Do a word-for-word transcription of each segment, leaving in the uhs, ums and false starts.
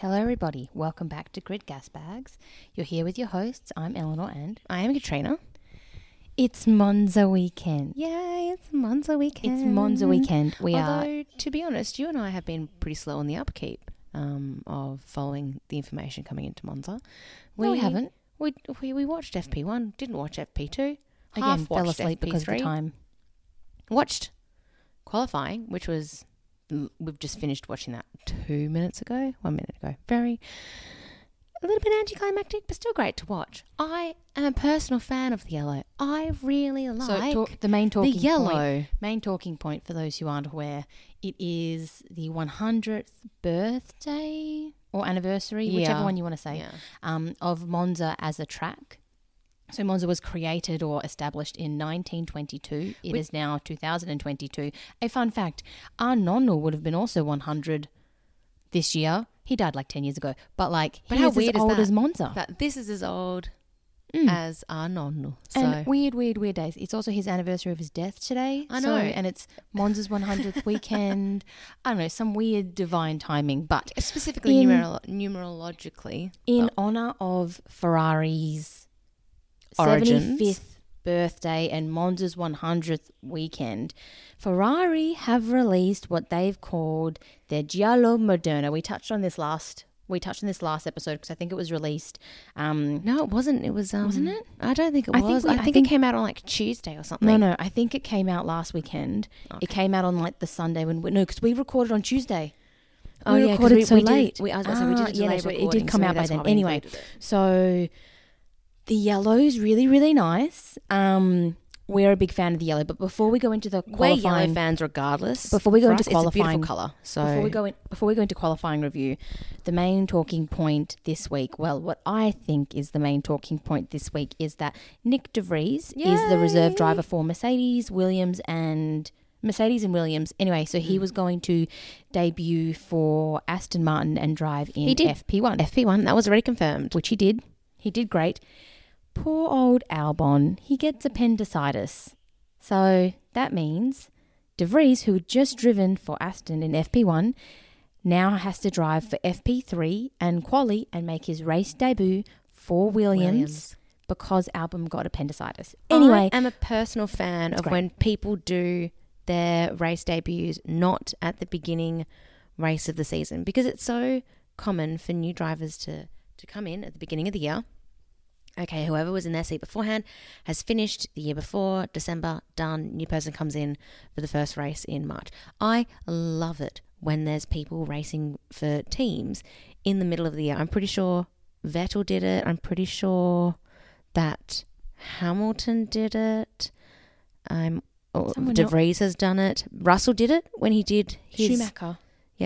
Hello everybody, welcome back to Grid Gas Bags. You're here with your hosts, I'm Eleanor and I am Katrina. it's Monza weekend. Yay, it's Monza weekend. It's Monza weekend. We Although, are... to be honest, you and I have been pretty slow on the upkeep um, of following the information coming into Monza. We, no, we haven't. We, we we watched F P one, didn't watch F P two. Again, half fell watched asleep F P three. because of the time. Watched qualifying, which was... We've just finished watching that two minutes ago, one minute ago. Very, a little bit anticlimactic, but still great to watch. I am a personal fan of the yellow. I really like So talk, the main talking the yellow. Point, main talking point for those who aren't aware, it is the one hundredth birthday or anniversary, Yeah. whichever one you want to say, Yeah. um, of Monza as a track. So Monza was created or established in nineteen twenty-two. It Which- is now two thousand twenty-two. A fun fact, our nonno would have been also one hundred this year. He died like ten years ago. But like, But he how is weird as is old that? as Monza. That this is as old Mm. as our nonno. So And weird, weird, weird days. It's also his anniversary of his death today. I So, know. and it's Monza's one hundredth weekend. I don't know, some weird divine timing. But specifically in- numerolo- numerologically. in but- honour of Ferrari's Origins. seventy-fifth birthday and Monza's one hundredth weekend, Ferrari have released what they've called their Giallo Moderno. We touched on this last. We touched on this last episode because I think it was released. Um, No, it wasn't. It was. Um, Wasn't it? I don't think it I was. think we- I I think think- it came out on like Tuesday or something. no, no, I think it came out last weekend. Okay. It came out on like the Sunday when we, no, because we recorded on Tuesday. Oh we yeah, 'cause recorded we, so we late. Did, we, I was about to say we did Ah, a yeah, delay no, so it did recording, come so out by that's then. why we Anyway, included it. So the yellow's really, really nice. Um, we're a big fan of the yellow, but before we go into the We're qualifying, yellow fans regardless. Before we go For into us, it's a beautiful qualifying- colour. So before we go in, before we go into qualifying review, the main talking point this week, well, what I think is the main talking point this week is that Nick De Vries is the reserve Yay! driver for Mercedes, Williams, and Mercedes and Williams. Anyway, so he Mm. was going to debut for Aston Martin and drive in He did. F P one. F P one that was already confirmed. Which he did. He did great. Poor old Albon, he gets appendicitis. So that means De Vries, who had just driven for Aston in F P one, now has to drive for F P three and quali and make his race debut for Williams, because Albon got appendicitis. Anyway, I am a personal fan It's of great. when people do their race debuts not at the beginning race of the season, because it's so common for new drivers to, to come in at the beginning of the year. Okay, whoever was in their seat beforehand has finished the year before, December, done, new person comes in for the first race in March. I love it when there's people racing for teams in the middle of the year. I'm pretty sure Vettel did it. I'm pretty sure that Hamilton did it. Um, or Someone De else- Vries has done it. Russell did it when he did his... Schumacher. Yeah.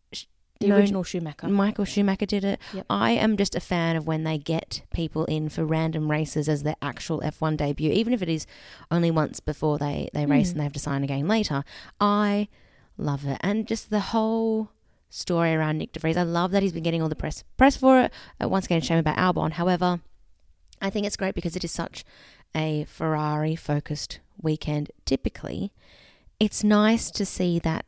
The No, original Schumacher. Michael Schumacher did it. Yep. I am just a fan of when they get people in for random races as their actual F one debut, even if it is only once before they, they race Mm. and they have to sign again later. I love it. And just the whole story around Nick De Vries. I love that he's been getting all the press press for it. Uh, once again, shame about Albon. However, I think it's great because it is such a Ferrari-focused weekend. Typically, it's nice to see that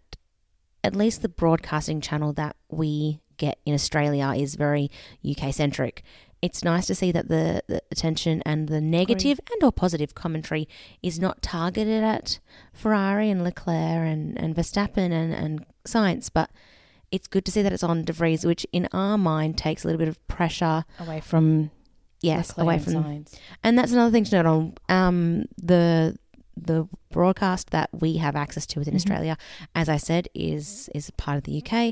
at least the broadcasting channel that we get in Australia is very U K-centric. It's nice to see that the, the attention and the negative and or positive commentary is not targeted at Ferrari and Leclerc and, and Verstappen and, and Sainz, but it's good to see that it's on De Vries, which in our mind takes a little bit of pressure, Away from yes, Leclerc away and from Sainz. and that's another thing to note on um, the the broadcast that we have access to within Mhm. Australia, as I said, is is a part of the U K.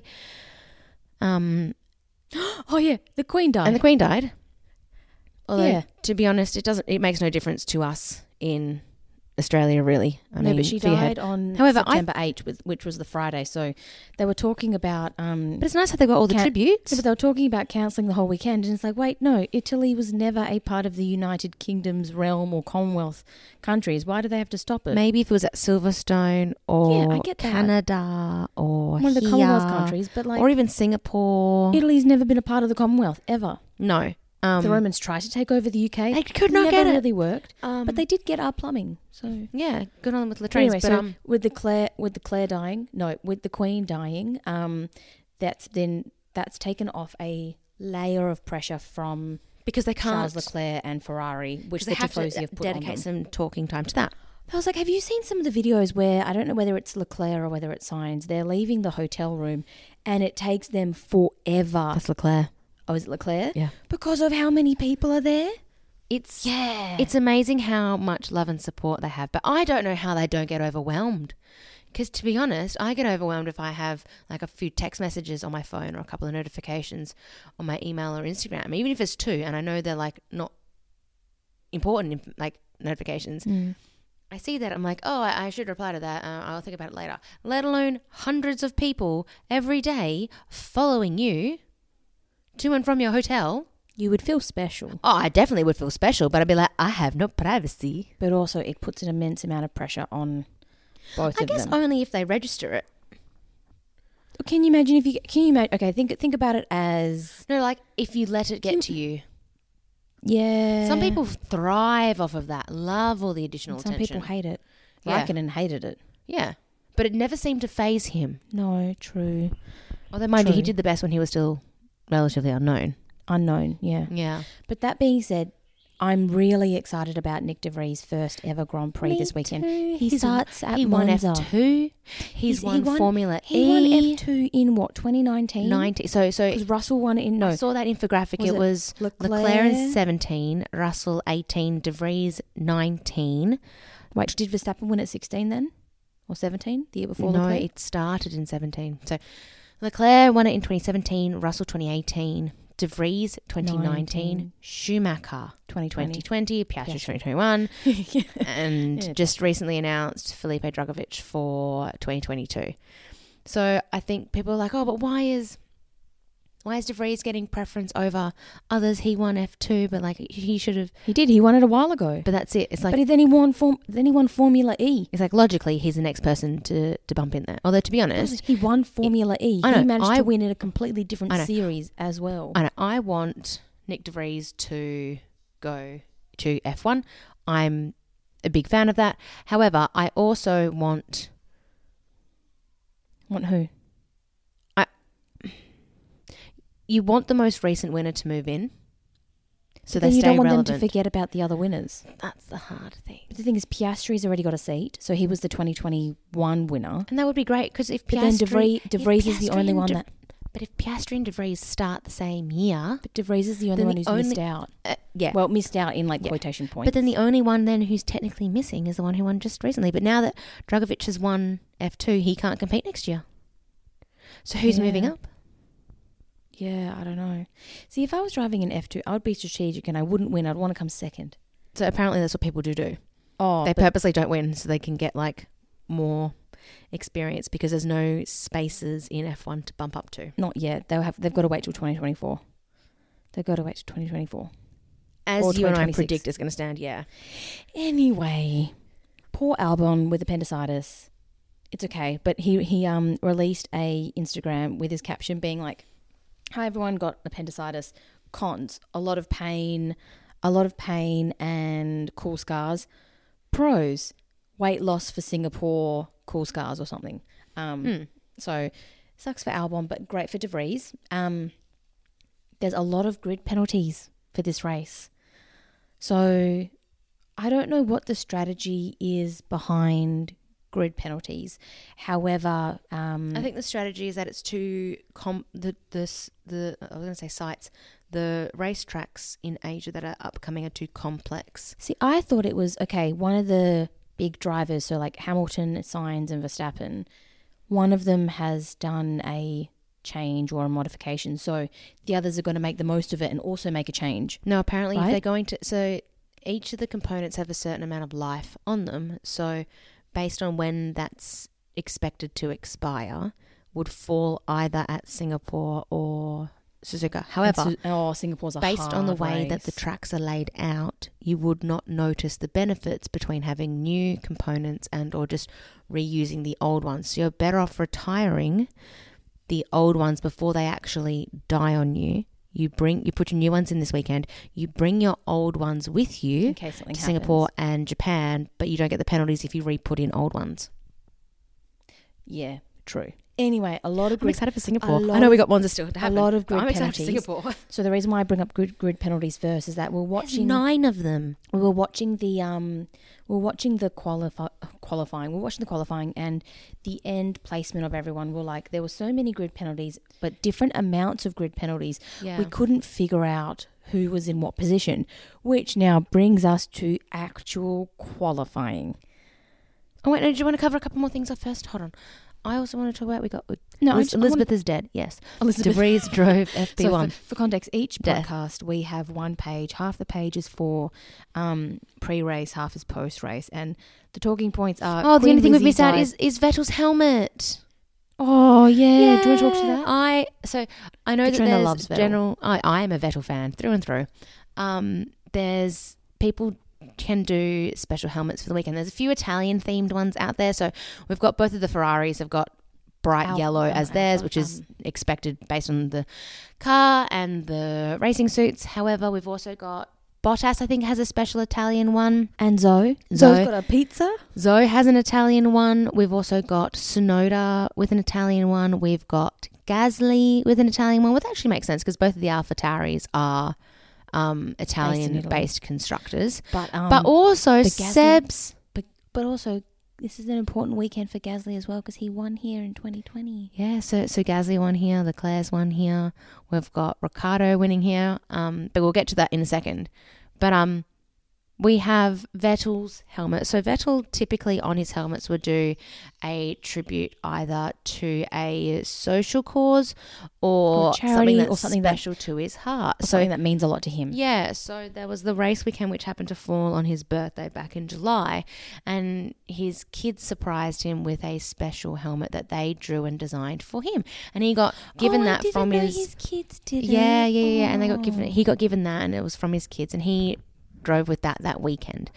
Um, Oh yeah, the Queen died. and the Queen died. Although, Yeah. to be honest, it doesn't. It makes no difference to us in Australia, really. I no, mean, but she figurehead. died on However, I- September eighth, with, which was the Friday. So they were talking about. Um, But it's nice how they got all the Can't- tributes. yeah, but they were talking about cancelling the whole weekend, and it's like, wait, no, Italy was never a part of the United Kingdom's realm or Commonwealth countries. Why do they have to stop it? Maybe if it was at Silverstone or Yeah, I get that. Canada or One of the here, Commonwealth countries, but like or even Singapore. Italy's never been a part of the Commonwealth ever. no, um, the Romans tried to take over the U K. they could not never get it. really worked, Um, but they did get our plumbing. So yeah, good on them with Latrines. anyway, but so um, with the Claire, with the Claire dying, no, with the Queen dying, um, that's then that's taken off a layer of pressure from Because they can't. Charles Leclerc and Ferrari, which they the have to Tifosi have put on them. dedicate some talking time to that. I was like, have you seen some of the videos where, I don't know whether it's Leclerc or whether it's Sainz, they're leaving the hotel room and it takes them forever. That's Leclerc. Oh, is it Leclerc? Yeah. Because of how many people are there? It's Yeah. It's amazing how much love and support they have. But I don't know how they don't get overwhelmed. Because to be honest, I get overwhelmed if I have like a few text messages on my phone or a couple of notifications on my email or Instagram, even if it's two, and I know they're like not important, like notifications. Mm. I see that, I'm like, oh, I, I should reply to that. Uh, I'll think about it later. Let alone hundreds of people every day following you to and from your hotel. You would feel special. Oh, I definitely would feel special, but I'd be like, I have no privacy. But also it puts an immense amount of pressure on both I of guess them. only if they register it. Can you imagine if you, can you imagine, okay, think think about it as, No, like if you let it get to you. yeah. Some people thrive off of that, love all the additional And some attention. people hate it. Yeah. Raikkonen hated it. Yeah, but it never seemed to faze him. No, true. Although, mind you, he True. did the best when he was still relatively unknown. Unknown, yeah. Yeah. But that being said, I'm really excited about Nick De Vries' first ever Grand Prix Me this weekend. too. He He's- starts at He won Monza. F two. He's, He's- he won, won- Formula He E. won F two in what, twenty nineteen? ninety. So, so Because Russell won it in, no, I saw that infographic. Was it, it was Leclerc. Leclerc in seventeen, Russell eighteen, De Vries nineteen. Wait, did Verstappen win at sixteen then? Or seventeen? The year before no, Leclerc? it started in seventeen. So Leclerc won it in twenty seventeen, Russell twenty eighteen, De Vries twenty nineteen, nineteen. Schumacher twenty twenty twenty. twenty, Piastri Piastri. twenty twenty-one, and Yeah. just recently announced Felipe Drugovich for twenty twenty-two. So I think people are like, oh, but why is why is De Vries getting preference over others? He won F two, but like he should have. He did. He won it a while ago. But that's it. It's like but he, then he won form, Then he won Formula E. it's like logically he's the next person to, to bump in there. Although to be honest, He won Formula E. I know, he managed I- to win in a completely different I know. series as well. I know, I want Nick De Vries to go to F one. I'm a big fan of that. However, I also want Want who? you want the most recent winner to move in, so then they you stay don't want relevant. them to forget about the other winners. That's the hard thing, But the thing is, Piastri's already got a seat, so he was the twenty twenty-one winner. and that would be great because if But then Piastri, De Vries, De if Vries is the Piastri only and one De- that. But if Piastri and De Vries start the same year, But De Vries is the only then one the who's only- missed out. uh, yeah. Well, missed out in like Yeah. quotation points. But then the only one then who's technically missing is the one who won just recently. But now that Drugovich has won F two, he can't compete next year. So who's Yeah. moving up? Yeah, I don't know. See, if I was driving an F two, I would be strategic and I wouldn't win. I'd want to come second. So apparently that's what people do do. Oh, They but purposely don't win so they can get like more experience because there's no spaces in F one to bump up to. not yet. They'll have. They've got to wait till twenty twenty-four. They've got to wait till twenty twenty-four. As Or you and I twenty twenty-six. predict is going to stand, yeah. Anyway, poor Albon with appendicitis. It's okay, but he he um released a Instagram with his caption being like, "Hi everyone, got appendicitis. Cons: a lot of pain, a lot of pain and cool scars. Pros: weight loss for Singapore, cool scars or something." Um, Hmm. so sucks for Albon, but great for De Vries. Um, there's a lot of grid penalties for this race, so I don't know what the strategy is behind grid penalties. However, um, I think the strategy is that it's too com- the the s- the I was going to say sites, the racetracks in Asia that are upcoming are too complex. see, I thought it was okay. One of the big drivers, so like Hamilton, Sainz, and Verstappen, one of them has done a change or a modification, so the others are going to make the most of it and also make a change. No, apparently if Right? they're going to so each of the components have a certain amount of life on them. So based on when that's expected to expire, would fall either at Singapore or Suzuka. However, And so- oh, Singapore's a based on the hard way that the race. tracks are laid out, you would not notice the benefits between having new components and or just reusing the old ones. So you're better off retiring the old ones before they actually die on you. You bring you put your new ones in this weekend. You bring your old ones with you in case something to happens. Singapore and Japan, but you don't get the penalties if you re-put in old ones. Yeah, true. Anyway, a lot of I'm grid, excited for Singapore. lot I know we of- got Monza still to a happen. lot of but grid I'm excited for penalties. Singapore. So the reason why I bring up grid, grid penalties first is that we're There's watching nine of them. we were watching the um we we're watching the qualify qualifying. We we're watching the qualifying and the end placement of everyone. We're like, there were so many grid penalties, but different amounts of grid penalties. Yeah. We couldn't figure out who was in what position, which now brings us to actual qualifying. Oh wait, no, do you want to cover a couple more things off first? Hold on. I also want to talk about we got No, I Liz- just- I Elizabeth is dead. Yes, Elizabeth. De Vries drove F P So one. for, for context, each Death. podcast we have one page. Half the page is for um, pre-race, half is post-race, and the talking points are. Oh, the Queen only thing we've Lizzie missed out died- is is Vettel's helmet. Oh yeah. Do you want to talk to Yeah. that? I so I know Katrina that there's loves Vettel. general. I I am a Vettel fan through and through. Um, there's people can do special helmets for the weekend. There's a few Italian themed ones out there. So we've got both of the Ferraris have got bright Al- yellow um, as theirs, Alpha, which is um, expected based on the car and the racing suits. However, we've also got Bottas, I think, has a special Italian one. And Zoe. Zoe. Zoe's got a pizza. Zoe has an Italian one. We've also got Sonoda with an Italian one. We've got Gasly with an Italian one, which actually makes sense because both of the AlphaTauris are um, Italian-based constructors. But um, but also the Gasly- Seb's... but but also this is an important weekend for Gasly as well because he won here in twenty twenty. Yeah, so so Gasly won here, Leclerc's won here. We've got Ricciardo winning here, um, but we'll get to that in a second. But um, we have Vettel's helmet. So Vettel typically on his helmets would do a tribute either to a social cause or, Or charity something that's or something that- special to his heart. Or So something that means a lot to him. yeah, so there was the race weekend which happened to fall on his birthday back in July, and his kids surprised him with a special helmet that they drew and designed for him, and he got given Oh, I that didn't from know his, his kids did yeah, it. yeah, yeah, and they got given Oh. he got given that, and it was from his kids, and he drove with that that weekend.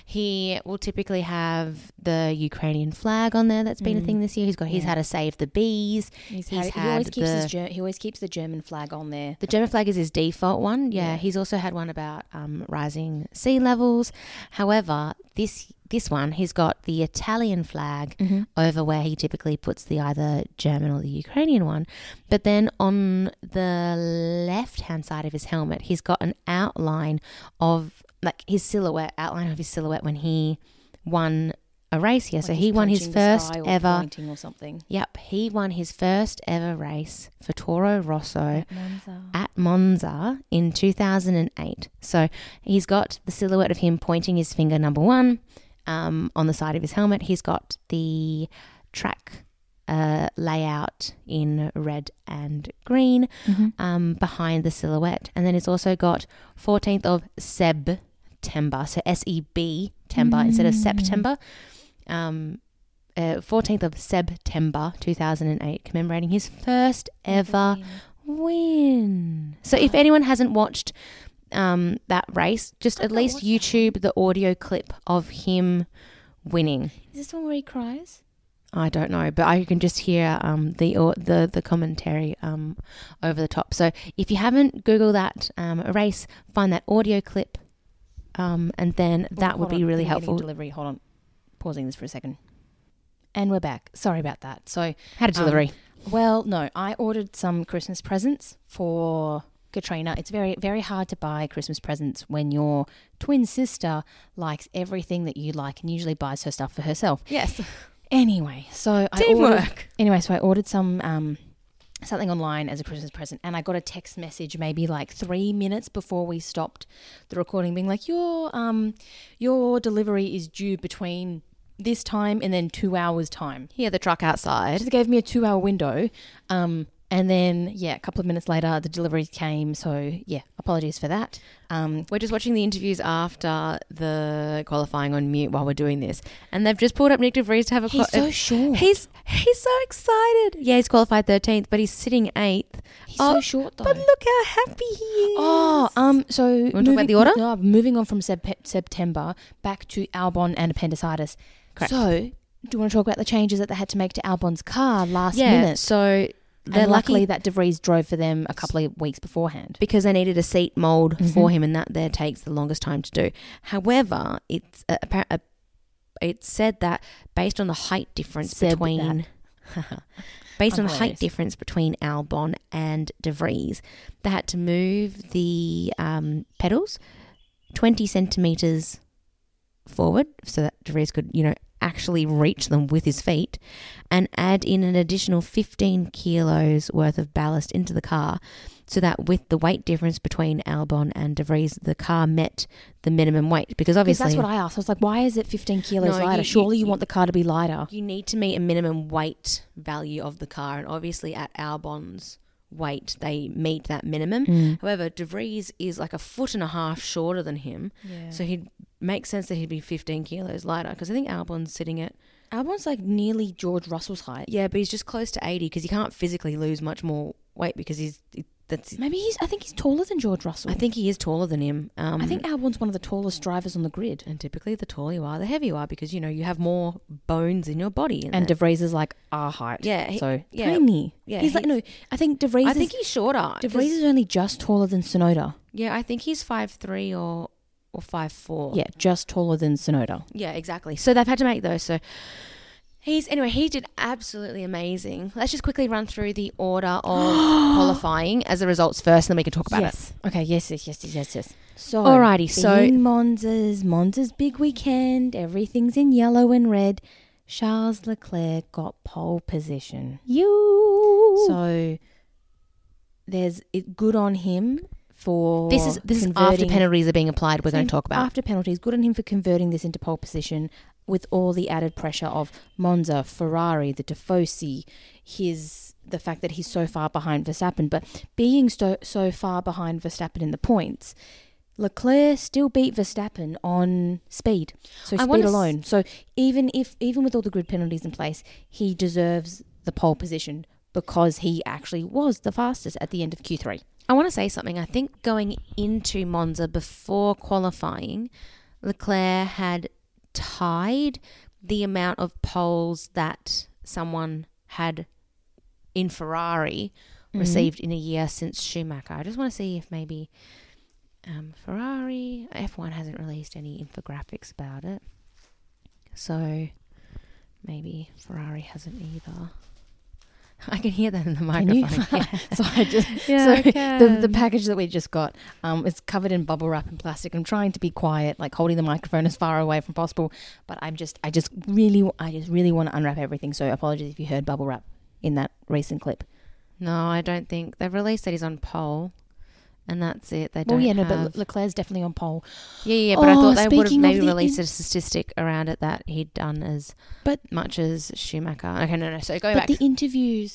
He will typically have the Ukrainian flag on there. That's been a Mm. thing this year. He's got he's Yeah. had a Save the Bees. He's He's had, he always had keeps the- his Ger- he always keeps the German flag on there. The German flag is his default one. Yeah, Yeah. he's also had one about um, rising sea levels. However, this this one, he's got the Italian flag Mm-hmm. over where he typically puts the either German or the Ukrainian one. But then on the left-hand side of his helmet, he's got an outline of, like, his silhouette, outline of his silhouette when he won a race here. so he won his first ever... pointing or something. Yep, he won his first ever race for Toro Rosso At Monza. at Monza in two thousand eight. So he's got the silhouette of him pointing his finger, number one, um, on the side of his helmet. He's got the track uh, layout in red and green Mhm. um, behind the silhouette. And then it's also got fourteenth of September, so S E B, Tember instead of Mm. September. Um, uh, fourteenth of September two thousand eight, commemorating his first ever win. So if anyone hasn't watched um, that race, just I've at not least watched that YouTube the audio clip of him winning. Is this the one where he cries? I don't know, but I can just hear um, the or, the the commentary um, over the top. So if you haven't Googled that um, race, find that audio clip, um, and then that Oh, would hold be on. really I'm getting helpful. Delivery. Hold on. Pausing this for a second. And we're back. Sorry about that. So, Had a delivery. well, no, I ordered some Christmas presents for Katrina. It's very, very hard to buy Christmas presents when your twin sister likes everything that you like and usually buys her stuff for herself. Yes, Anyway, so I ordered, teamwork. anyway, so I ordered some um, something online as a Christmas present, and I got a text message maybe like three minutes before we stopped the recording, being like, "Your um, your delivery is due between this time and then two hours time." Hear the truck outside. They gave me a two-hour window, um, and then yeah, a couple of minutes later, the delivery came. So yeah, apologies for that. Um, We're just watching the interviews after the qualifying on mute while we're doing this, and they've just pulled up Nick De Vries to have a. he's qua- so short. he's he's so excited. Yeah, he's qualified thirteenth, but he's sitting eighth. He's oh, so short though. But look how happy he is. Oh, um, so want to talk about the order? No, moving on from Sep- September back to Albon and appendicitis. Correct. So, do you want to talk about the changes that they had to make to Albon's car last yeah. minute? So they're And luckily lucky that De Vries drove for them a couple of weeks beforehand. because they needed a seat mold for Mhm. him, and that there takes the longest time to do. However, it's uh, appar- uh, it's said that based on the height difference Said between based I'm on the height hilarious. difference between Albon and De Vries, they had to move the um, pedals twenty centimetres forward so that De Vries could, you know, actually reach them with his feet, and add in an additional fifteen kilos worth of ballast into the car, so that with the weight difference between Albon and De Vries, the car met the minimum weight. Because Because obviously that's what I asked. I was like, why is it fifteen kilos No, lighter? you- Surely you, you- want the car to be lighter. you need to meet a minimum weight value of the car, and obviously at Albon's weight, they meet that minimum. Mm. However, De Vries is like a foot and a half shorter than him, Yeah. so he'd make sense that he'd be fifteen kilos lighter, because I think Albon's sitting at, Albon's like nearly George Russell's height. yeah, but he's just close to eighty, because he can't physically lose much more weight, because he's, that's, Maybe he's, I think he's taller than George Russell. I think he is taller than him. Um, I think Albon's one of the tallest drivers on the grid. and typically the taller you are, the heavier you are, because, you know, you have more bones in your body. And De that- Vries is like our height. Yeah, he- so yeah, tiny. yeah, He's like, he- no, I think De Vries I is, think he's shorter. De Vries 'cause- is only just taller than Sonoda. Yeah, I think he's five three or or five four. Yeah, just taller than Sonoda. Yeah, exactly. So they've had to make those. So he's anyway, he did absolutely amazing. Let's just quickly run through the order of qualifying as the results first, and then we can talk about it. yes. Okay, yes, yes, yes, yes, yes, yes. So, Alrighty, so- being Monza's, Monza's big weekend, everything's in yellow and red. Charles Leclerc got pole position. You. So there's it good on him for this is this is after converting- penalties are being applied. We're going Same, to talk about. after penalties. Good on him for converting this into pole position with all the added pressure of Monza, Ferrari, the Tifosi, his the fact that he's so far behind Verstappen. But being so so far behind Verstappen in the points, Leclerc still beat Verstappen on speed. So I speed wanna s- alone. So even if even with all the grid penalties in place, he deserves the pole position because he actually was the fastest at the end of Q three. I want to say something. I think going into Monza before qualifying, Leclerc had tied the amount of poles that someone had in Ferrari Mhm. received in a year since Schumacher. I just want to see if maybe um, Ferrari, F one hasn't released any infographics about it. So maybe Ferrari hasn't either. I can hear that in the Can you? microphone. Yeah. So I just Yeah, so I the the can. package that we just got um is covered in bubble wrap and plastic. I'm trying to be quiet, like holding the microphone as far away from possible, but I'm just I just really I just really want to unwrap everything. So apologies if you heard bubble wrap in that recent clip. No, I don't think they've released that he's on pole, and that's it. They Well, don't. yeah, no, have, but Leclerc's definitely on pole. yeah, yeah, but I Oh, thought they would have speaking of maybe the released in- a statistic around it that he'd done as But- much as Schumacher. Okay, no, no. So going But back, the interviews,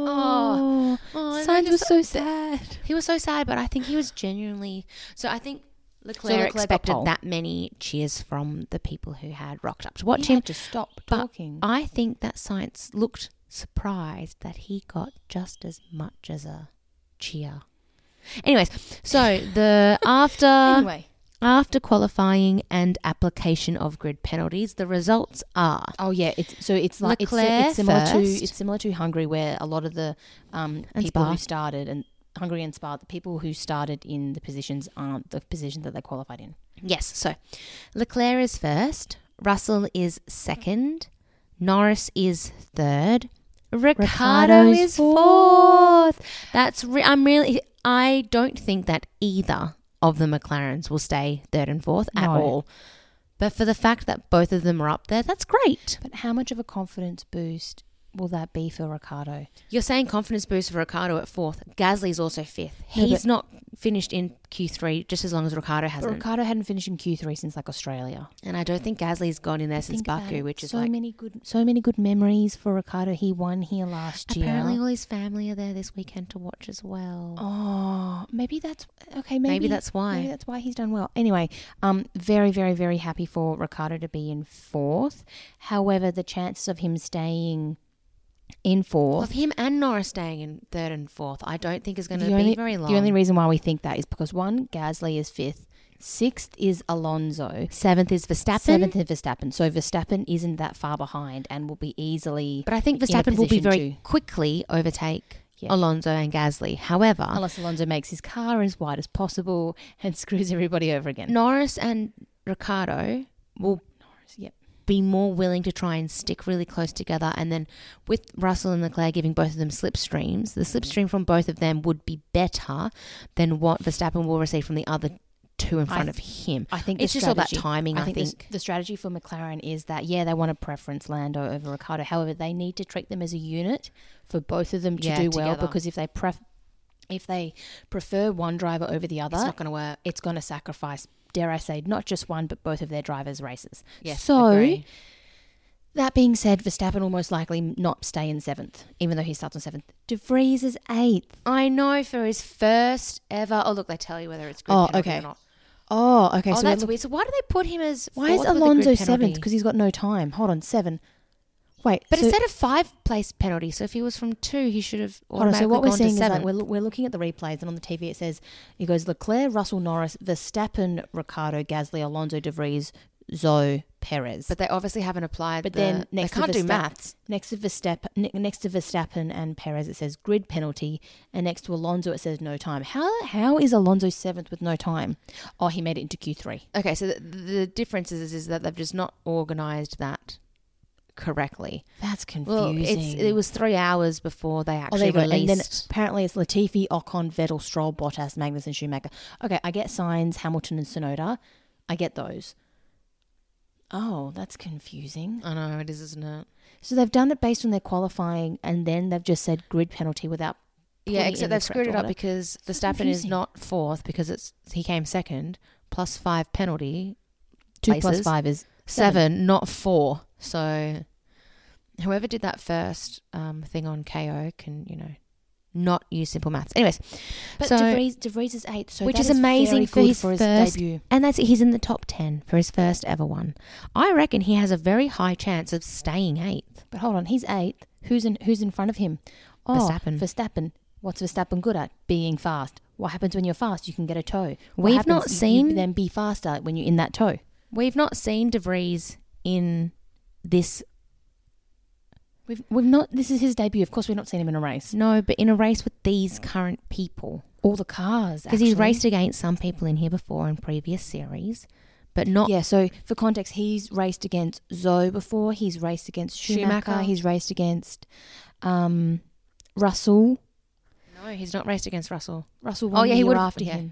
oh, oh, Sainz they was just- so sad. he was so sad, but I think he was genuinely. So I think Leclerc, Leclerc got expected pole. that many cheers from the people who had rocked up to watch He him. had to stop But talking. I think that Sainz looked surprised that he got just as much as a cheer. Anyways, so the after anyway, after qualifying and application of grid penalties, the results are oh yeah, it's so it's like it's, Leclerc it's similar first. to it's similar to Hungary, where a lot of the um And people Spa. who started and Hungary and Spa, the people who started in the positions aren't the positions that they qualified in. yes. So Leclerc is first, Russell is second, Norris is third, Ricardo Ricardo's is fourth. That's re- I'm really. I don't think that either of the McLarens will stay third and fourth at No. all. But for the fact that both of them are up there, that's great. But how much of a confidence boost will that be for Ricardo? You're saying confidence boost for Ricardo at fourth. Gasly's also fifth. No, He's but- not finished in Q three just as long as Ricardo But hasn't. Ricardo hadn't finished in Q three since like Australia. And I don't think Gasly's gone in there since Think about Baku, it. which is so like many good, so many good memories for Ricardo. He won here last apparently year. all his family are there this weekend to watch as well. Oh, maybe that's okay. Maybe, Maybe that's why. Maybe that's why he's done well. Anyway, um, very, very, very happy for Ricardo to be in fourth. However, the chances of him staying in fourth. Of him and Norris staying in third and fourth, I don't think is going to The be only- very long. The only reason why we think that is because one, Gasly is fifth. Sixth is Alonso. Seventh is Verstappen. Seventh is Verstappen. So Verstappen isn't that far behind and will be easily, But I think in a Verstappen will be position very to- quickly overtake Yeah. Alonso and Gasly. However, unless Alonso makes his car as wide as possible and screws everybody over again. Norris and Ricardo will Yep. be more willing to try and stick really close together. And then with Russell and Leclerc giving both of them slipstreams, the slipstream from both of them would be better than what Verstappen will receive from the other two in front I, of him. I think it's just all about timing, I, I think. think. The strategy for McLaren is that, yeah, they want to preference Lando over Ricciardo. However, they need to treat them as a unit for both of them to Yeah, do together. well, because if they pref- if they prefer one driver over the other, It's not going to work. it's going to sacrifice, dare I say, not just one, but both of their drivers' races. Yes, so, agree. that being said, Verstappen will most likely not stay in seventh, even though he starts on seventh. De Vries is eighth. I know, for his first ever. Oh, look, they tell you whether it's grid Oh, penalty okay. or not. Oh, okay. Oh, so that's look- weird. So why do they put him as why is fourth with a Alonso grid penalty? seventh? Because he's got no time. Hold on, seven. Wait, But so, instead of five place penalty, so if he was from two, he should have hold on, automatically so what we're gone seeing to is seven. like we're, we're looking at the replays, and on the T V it says, it goes Leclerc, Russell, Norris, Verstappen, Ricciardo, Gasly, Alonso, De Vries, Zoe, Perez. But they obviously haven't applied. But the, then they next to can't do Verstappen- maths. Next to Verstappen, ne- next to Verstappen and Perez, it says grid penalty, and next to Alonso it says no time. How how is Alonso seventh with no time? Oh, he made it into Q three. Okay, so the, the difference is, is that they've just not organised that correctly. That's Well, confusing. it's, it was three hours before they Oh, actually there you go. And then released. apparently it's Latifi, Ocon, Vettel, Stroll, Bottas, Magnussen, Schumacher. Okay, I get Sainz, Hamilton, and Tsunoda. I get those. Oh, that's confusing. I know it is, isn't it? So they've done it based on their qualifying, and then they've just said grid penalty without. Yeah, putting except in the they've screwed correct it up order. because Verstappen is confusing. not fourth because it's he came second plus five penalty Two plus places. five is seven, not four. So whoever did that first um, thing on K O can, you know, not use simple maths. Anyways, But so De Vries, De Vries is eight, so Which that is amazing very for good his for his first- debut. and that's it. He's in the top ten for his first ever one. I reckon he has a very high chance of staying eighth. But hold on, he's eighth. Who's in Who's in front of him? Oh, Verstappen. Verstappen. What's Verstappen good at? Being fast. What happens when you're fast? You can get a toe. What We've happens? not You- seen- You then be faster when you're in that toe. We've not seen De Vries in this. We've we've not. This is his debut. Of course, we've not seen him in a race. No, but in a race with these current people. All the cars, Because he's actually. raced against some people in here before in previous series, but not. Yeah. So for context, he's raced against Zoe before. He's raced against Schumacher. Schumacher. He's raced against um, Russell. No, he's not raced against Russell. Russell. Oh, Won yeah, the he year would- after yeah. him.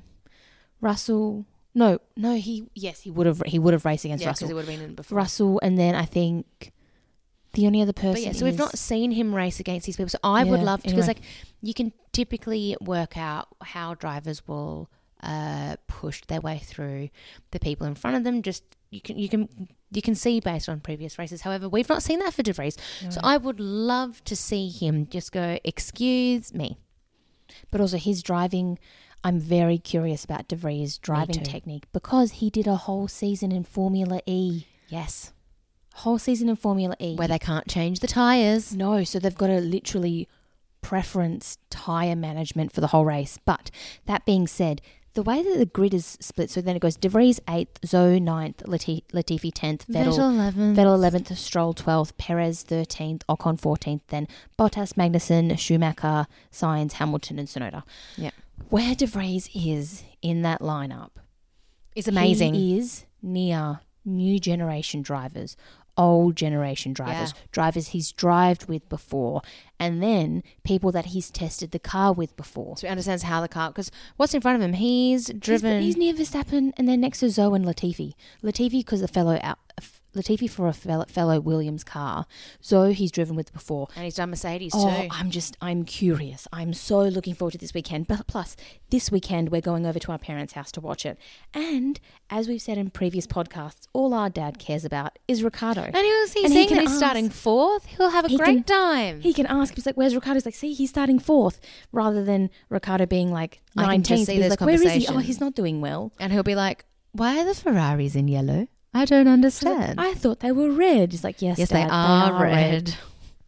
Russell. No, no. He yes, he would have. He would have raced against Yeah, because Russell. he would have been in before. Russell, and then I think the only other person. But yeah, so we've is- not seen him race against these people. So I would Yeah, love to, because anyway. like you can typically work out how drivers will uh, push their way through the people in front of them. Just you can you can you can see based on previous races. However, we've not seen that for De Vries. So I would love to see him just go, excuse me. But also his driving, I'm very curious about De Vries' driving too. technique, because he did a whole season in Formula E. Yes, Whole season in Formula E. where they can't change the tires. No, so they've got to literally preference tyre management for the whole race. But that being said, the way that the grid is split, so then it goes De Vries eighth, Zoe ninth, Lati- Latifi tenth, Vettel, eleven. Vettel eleventh, Stroll twelfth, Perez thirteenth, Ocon fourteenth, then Bottas, Magnussen, Schumacher, Sainz, Hamilton, and Tsunoda. Yeah. Where De Vries is in that lineup It's amazing. He is near new generation drivers, old generation drivers, Yeah. drivers he's drived with before, and then people that he's tested the car with before. So he understands how the car, because what's in front of him? He's driven. He's, he's near Verstappen, and then next to Zoe and Latifi. Latifi because a fellow out. Latifi for a fellow, fellow Williams car. Zoe he's driven with before. and he's done Mercedes Oh, too. I'm just, I'm curious. I'm so looking forward to this weekend. But plus, this weekend we're going over to our parents' house to watch it. And as we've said in previous podcasts, all our dad cares about is Ricardo. And he was he's And he saying can that he's ask- starting fourth. He'll have a He great can- time. He can ask, he's like, where's Ricardo? He's like, see, he's starting fourth, rather than Ricardo being like I can just nineteenth. see He's those like, where is he? Oh, conversations. he's not doing well. and he'll be like, "Why are the Ferraris in yellow? I don't He's like, understand." I thought they were red. He's like, yes, yes, Dad, they are red.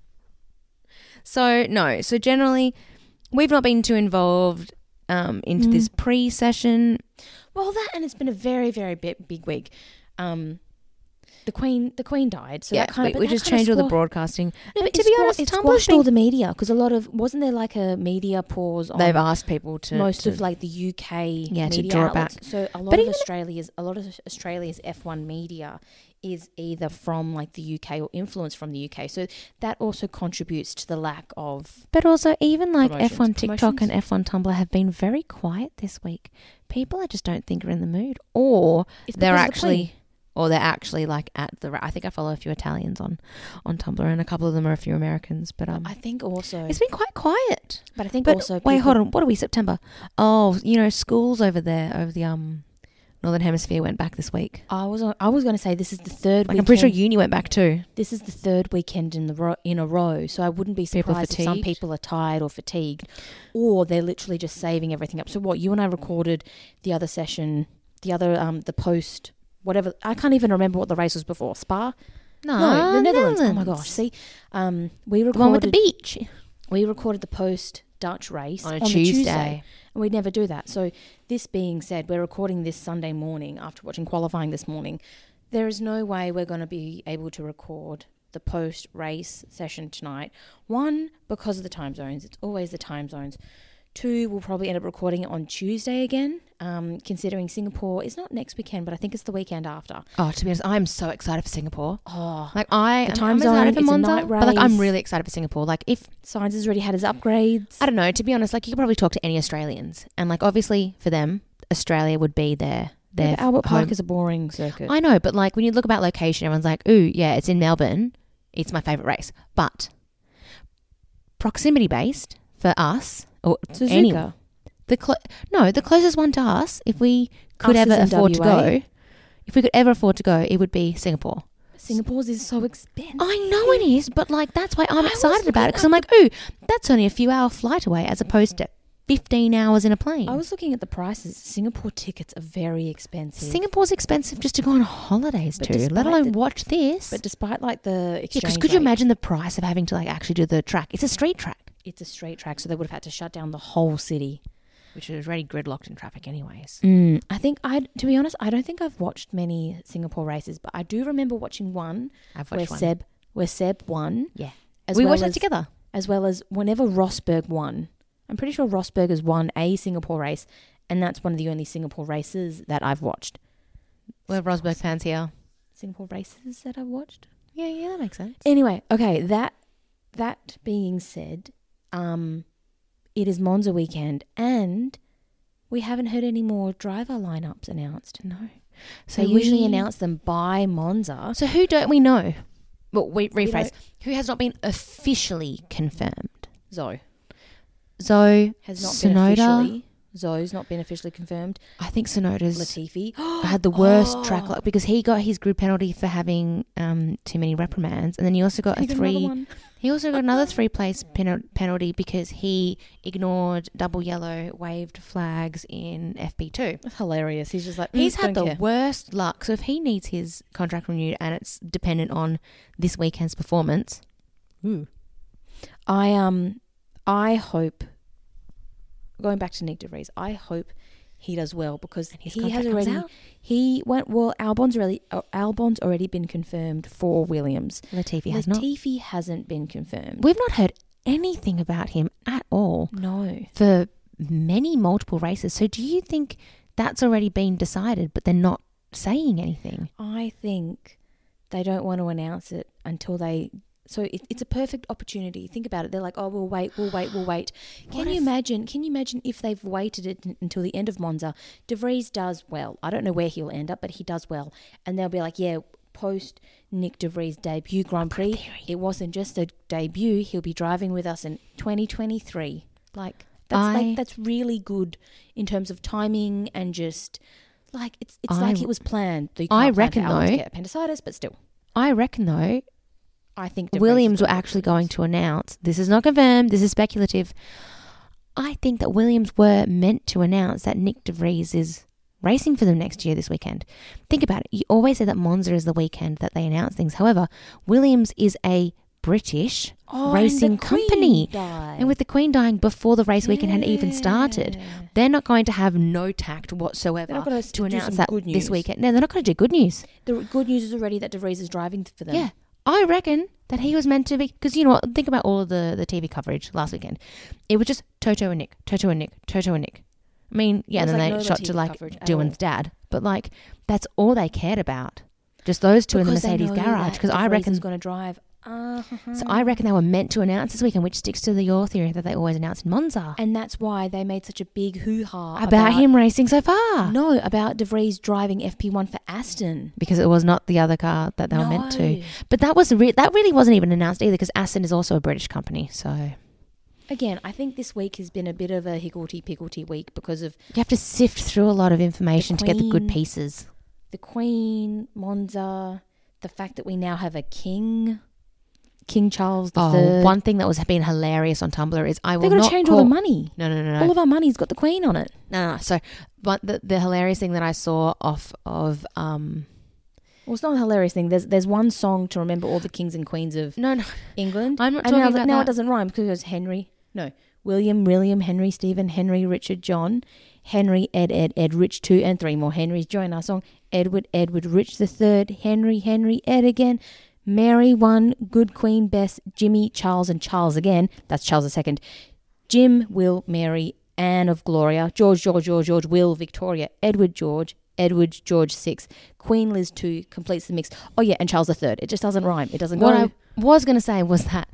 So no. So generally, we've not been too involved um, into Mm. this pre-session. Well, that, and it's been a very, very big, big week. Um, the Queen, the Queen died, so yeah, that kind we, of, but we that just kind of changed all the squash- broadcasting. No, And but to it be squash- honest, it Tumblr's squashed been- all the media, because a lot of, wasn't there like a media pause on They've asked people to most to- of like the U K Yeah, to media draw it outlets? back. So a lot But of even- Australia's, a lot of Australia's F one media is either from like the U K or influence from the U K. So that also contributes to the lack of. But also, even like Promotions. F one TikTok Promotions? and F one Tumblr have been very quiet this week. People I just don't think are in the mood, or It's they're because of the actually, plane. or they're actually like at the. ra- I think I follow a few Italians on, on Tumblr, and a couple of them are a few Americans. But um, I think also. it's been quite quiet. But I think But also. wait, people- hold on. What are we? September? Oh, you know, schools over there over the um, Northern Hemisphere went back this week. I was I was going to say this is the third. Like, weekend, I'm pretty sure uni went back too. this is the third weekend in the ro- in a row. So I wouldn't be People surprised if some fatigued. people are tired or fatigued, or they're literally just saving everything up. So what you and I recorded the other session, the other um the post whatever. I can't even remember what the race was before. Spa. No, the Netherlands. Oh my gosh! See, um, we the recorded one with the beach we recorded the post Dutch race on a the Tuesday. Tuesday, and we'd never do that. So this being said, we're recording this Sunday morning after watching qualifying this morning. There is no way we're going to be able to record the post race session tonight. One, because of the time zones. It's always the time zones. Two, we'll probably end up recording it on Tuesday again, um, considering Singapore is not next weekend, but I think it's the weekend after. Oh, to be honest, I'm so excited for Singapore. Oh, Like I, The I'm, time I'm excited zone, for it's a Monza, night but like I'm race. really excited for Singapore. Like if Science has already had his upgrades. I don't know, to be honest, like you could probably talk to any Australians, and like obviously for them, Australia would be their their Yeah, but Albert Park home. is a boring circuit. I know, but like when you look about location, everyone's like, "Ooh, yeah, it's in Melbourne. It's my favorite race." But proximity based for us or Suzuka. anyone, the clo- no, the closest one to us, if we could Us ever is in afford to W A. go, if we could ever afford to go, it would be Singapore. Singapore's is so expensive. I know it is, but like that's why I'm I was excited about it because I'm looking like, ooh, that's only a few hour flight away as opposed to fifteen hours in a plane. I was looking at the prices. Singapore tickets are very expensive. Singapore's expensive just to go on holidays But to, let despite alone the- watch this. but despite like the Yeah, exchange because could you rate, imagine the price of having to like actually do the track? It's a street track, it's a straight track, so they would have had to shut down the whole city. which is already gridlocked in traffic, anyways. Mm, I think I, to be honest, I don't think I've watched many Singapore races, but I do remember watching one I've where watched one. Seb, where Seb won. Yeah, as we well watched as, that together. as well as whenever Rosberg won. I'm pretty sure Rosberg has won a Singapore race, and that's one of the only Singapore races that I've watched. We're Rosberg fans here. Singapore races that I've watched. Yeah, yeah, that makes sense. Anyway, okay, that that being said, um, it is Monza weekend, and we haven't heard any more driver lineups announced. No, So they usually announce them by Monza. So who don't we know? Well, we We rephrase. don't- Who has not been officially confirmed? Zoe Zoe has not been Sonoda. officially. Zoe's not been officially confirmed. I think Sonoda's Latifi had the worst Oh. track luck because he got his grid penalty for having um, too many reprimands, and then he also got a He got another three. one. He also got another three place pen- penalty because he ignored double yellow waved flags in F P two. That's hilarious. He's just like mm, He's had the don't care. worst luck. So if he needs his contract renewed and it's dependent on this weekend's performance, ooh. I um, I hope. Going back to Nick De Vries, I hope he does well because And his he has contract comes already out. he went well. Albon's already uh, Albon's already been confirmed for Williams. Latifi has not. Latifi hasn't been confirmed. We've not heard anything about him at all No, for many multiple races. So do you think that's already been decided, but they're not saying anything? I think they don't want to announce it until they. So it, it's a perfect opportunity. Think about it. They're like, oh, we'll wait, we'll wait, we'll wait. Can What you if- imagine? Can you imagine if they've waited it n- until the end of Monza? De Vries does well. I don't know where he'll end up, but he does well. And they'll be like, yeah, post Nick De Vries debut Grand Prix, theory. it wasn't just a debut. He'll be driving with us in twenty twenty-three. Like that's I- like that's really good in terms of timing and just like it's it's I- like it was planned. You I can't plan reckon, for Albon to though- get appendicitis, but still. I reckon though, I think De Vries Williams is were gonna go actually for going Williams. to announce, this is not confirmed, this is speculative. I think that Williams were meant to announce that Nick De Vries is racing for them next year this weekend. Think about it. You always say that Monza is the weekend that they announce things. However, Williams is a British Oh, racing and the Queen company. died. And with the Queen dying before the race weekend had even started, Yeah. they're not going to have no tact whatsoever They're not gonna s- to do announce some that good this news. weekend. No, they're not going to do good news. The good news is already that De Vries is driving for them. Yeah. I reckon that he was meant to be, because you know what, think about all of the, the T V coverage last weekend. It was just Toto and Nick, Toto and Nick, Toto and Nick. I mean, yeah, and There then was, they like, no shot Latifi to like coverage at Doohan's dad, but like that's all they cared about. Just those two in the Because they Mercedes know garage. that Because De I Vries reckon. is going to drive. Uh-huh. So I reckon they were meant to announce this weekend, which sticks to the your theory that they always announce in Monza And that's why they made such a big hoo-ha about, about him racing so far. No, about De Vries driving F P one for Aston. Because it was not the other car that they were meant to. No. But that was re- that really wasn't even announced either, because Aston is also a British company. So Again, I think this week has been a bit of a higgledy-piggledy week because of you have to sift through a lot of information to get the good Queen. pieces. the Queen, Monza, the fact that we now have a king, King Charles the Oh, Third. one thing that was being hilarious on Tumblr is I will They're going not to change call- all the money. No, no, no, no. All of our money's got the Queen on it. no, no. So, but the, the hilarious thing that I saw off of um Well, it's not a hilarious thing. There's there's one song to remember all the kings and queens of no, no, England. I'm not and talking now, about now that. it doesn't rhyme because it goes Henry. No. William, William, Henry, Stephen, Henry, Richard, John, Henry, Ed, Ed, Ed, Rich, two and three more Henrys join our song. Edward, Edward, Rich the third, Henry, Henry, Ed again, Mary one, Good Queen, Bess, Jimmy, Charles, and Charles again. That's Charles the second. Jim, Will, Mary, Anne of Gloria, George, George, George, George, Will, Victoria, Edward, George, Edward, George six, Queen Liz two completes the mix. Oh yeah, and Charles the third. It just doesn't rhyme. It doesn't What go. I was going to say was that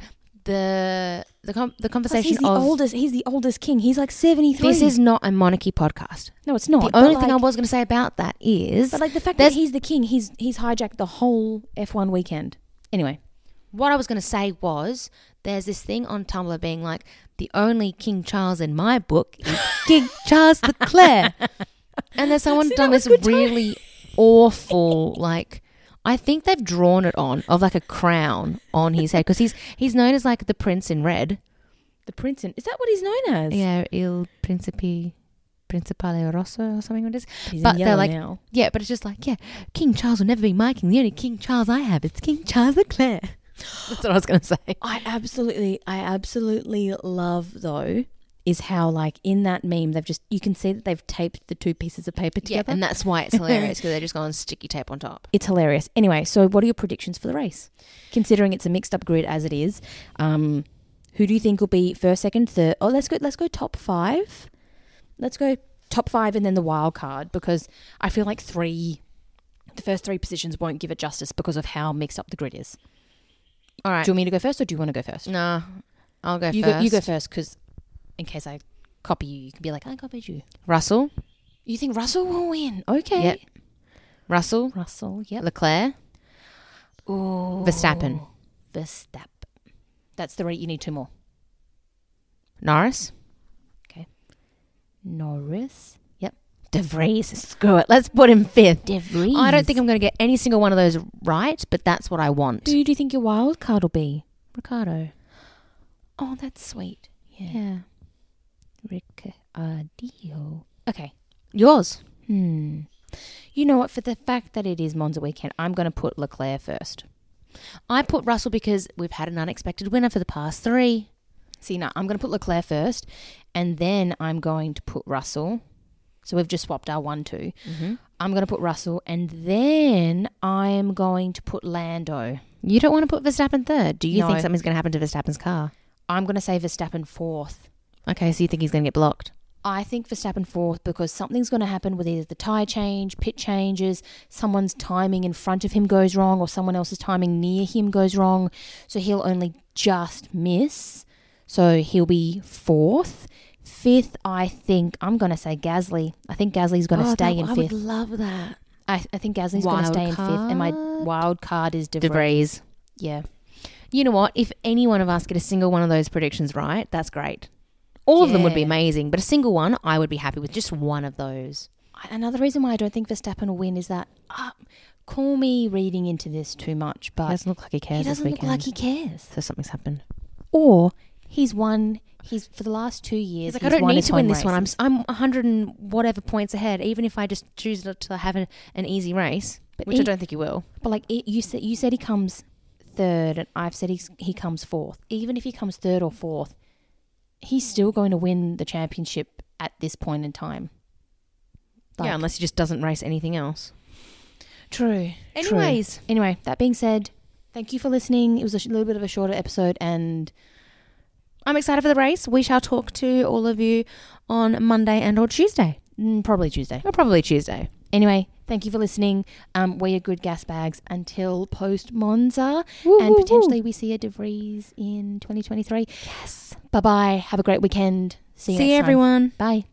the the com- the Plus, conversation he's the of oldest. He's the oldest king. He's like seventy-three. this is not a monarchy podcast. no, it's not. The but only like, thing I was going to say about that is but like the fact there's- that he's the king, he's he's hijacked the whole F one weekend. Anyway, what I was going to say was there's this thing on Tumblr being like, the only King Charles in my book is King Charles Leclerc. And there's someone See, done that was this good timing. really awful, like, I think they've drawn it on, of like a crown on his head, because he's he's known as like the Prince in Red. the prince in, is that what he's known as? Yeah, Il Principe, Principale Rosso or something like this. He's But in they're yellow like- now. Yeah, but it's just like, yeah, King Charles will never be my king. The only King Charles I have is King Charles Leclerc. That's what I was going to say. I absolutely, I absolutely love though is how like in that meme they've just you can see that they've taped the two pieces of paper Yeah, together. and that's why it's hilarious, because they're just going sticky tape on top. It's hilarious. Anyway, so what are your predictions for the race? Considering it's a mixed up grid as it is, um, who do you think will be first, second, third? Oh, let's go. Let's go top five. Let's go top five and then the wild card, because I feel like three, the first three positions won't give it justice because of how mixed up the grid is. All right. Do you want me to go first, or do you want to go first? Nah, I'll go you first. go. You go first, because in case I copy you, you can be like, I copied you. Russell. You think Russell will win? Okay. Yep. Russell. Russell. Yep. Leclerc. Ooh. Verstappen. Verstappen. That's the right. You need two more. Norris. Norris. Yep. De Vries. Screw it. Let's put him fifth. De Vries. I don't think I'm going to get any single one of those right, but that's what I want. Who do you think your wild card will be? Ricardo. Oh, that's sweet. Yeah. Yeah. Ricciardo. Okay. Yours. Hmm. You know what? For the fact that it is Monza weekend, I'm going to put Leclerc first. I put Russell because we've had an unexpected winner for the past three. See, no, I'm going to put Leclerc first, and then I'm going to put Russell. So we've just swapped our one, two. Mm-hmm. I'm going to put Russell, and then I'm going to put Lando. You don't want to put Verstappen third. Do you No. think something's going to happen to Verstappen's car? I'm going to say Verstappen fourth. Okay, so you think he's going to get blocked? I think Verstappen fourth because something's going to happen with either the tyre change, pit changes, someone's timing in front of him goes wrong, or someone else's timing near him goes wrong. So he'll only just miss. So he'll be fourth. Fifth, I think, I'm going to say Gasly. I think Gasly's going to Oh, stay that- in I fifth. would love that. I, I think Gasly's going to Wild stay in fifth. And my card? wild card is De De Vries. Vries. Yeah. You know what? If any one of us get a single one of those predictions right, that's great. All of them would be Yeah. amazing, but a single one, I would be happy with just one of those. Another reason why I don't think Verstappen will win is that, uh, call me reading into this too much, He but doesn't look like he cares he this doesn't look weekend. like he cares. So something's happened. Or he's won. He's for the last two years. He's like, he's I don't won need his to win home this one. I'm races. s- I'm one hundred and whatever points ahead, even if I just choose not to have a, an easy race, But which I he- don't think you will. But like it, you said, you said he comes third, and I've said he's, he comes fourth. Even if he comes third or fourth, he's still going to win the championship at this point in time. Like, yeah, unless he just doesn't race anything else. true. Anyways, True. Anyway, that being said, thank you for listening. It was a sh- little bit of a shorter episode, and I'm excited for the race. We shall talk to all of you on Monday and or Tuesday. mm, probably Tuesday. Or probably Tuesday. Anyway, Thank you for listening. Um, wear your good gas bags until post Monza, Woo, and woo, potentially woo. we see a De Vries in twenty twenty-three. Yes. Bye bye. Have a great weekend. See you See next you, time. everyone. Bye.